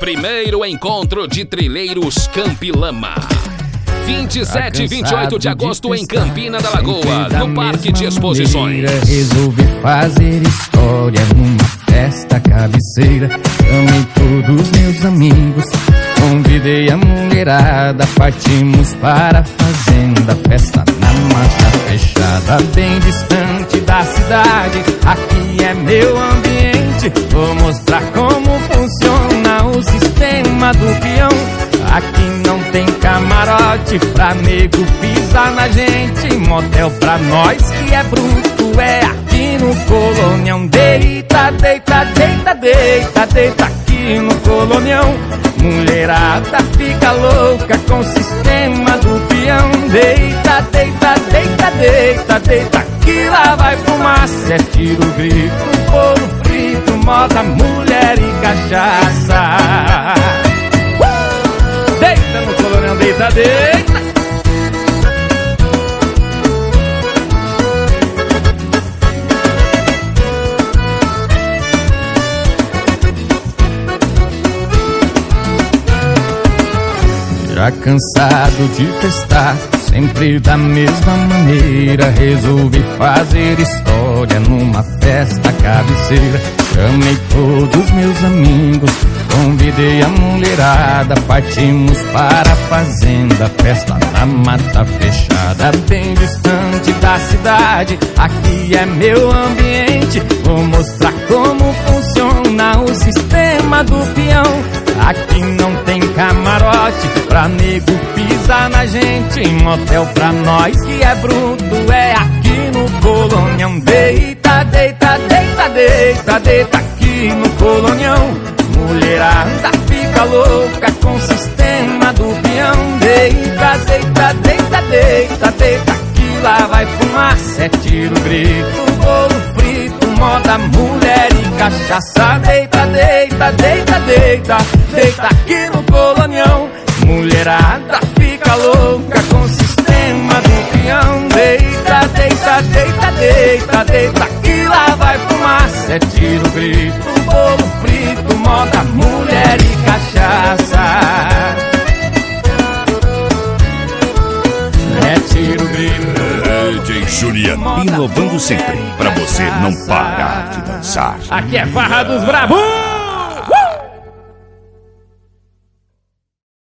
Primeiro encontro de trilheiros Campilama. 27 e 28 de agosto em Campina da Lagoa, no Parque de Exposições. Resolvi fazer história numa festa cabeceira. Chamei todos meus amigos, convidei a mulherada. Partimos para a fazenda, festa na mata fechada, bem distante da cidade. Aqui é meu ambiente, vou mostrar como funciona o sistema do peão. Aqui não tem camarote pra nego pisar na gente. Motel pra nós que é bruto é aqui no Colonião. Deita, deita, deita, deita, deita aqui no Colonião. Mulherada fica louca com o sistema do peão. Deita, deita, deita, deita, deita aqui lá vai fumaça. É tiro, grito, bolo frito, moda, mulher e cachaça. Deita no Colonião, deita, deita. Já cansado de festar, sempre da mesma maneira, resolvi fazer história numa festa cabeceira. Chamei todos meus amigos, convidei a mulherada. Partimos para a fazenda, festa na mata fechada, bem distante da cidade. Aqui é meu ambiente, vou mostrar como funciona o sistema do peão. Aqui não tem camarote pra nego pisar na gente. Motel pra nós que é bruto é aqui no Colonião. Deita, deita, deita, deita, deita aqui no Colonião. Mulherada fica louca com o sistema do peão. Deita, deita, deita, deita, deita aqui lá vai fumaça. É tiro, grito, bolo frito, moda, mulher e cachaça. Deita, deita, deita, deita, deita aqui no Colonião. Mulherada fica louca com o sistema do peão. Deita, deita, deita, deita, deita aqui lá vai fumaça. É tiro, grito, bolo frito, moda, mulher e cachaça. É tiro, grito, DJ Juliano, inovando sempre pra você não parar de dançar. Aqui é Farra dos Bravos.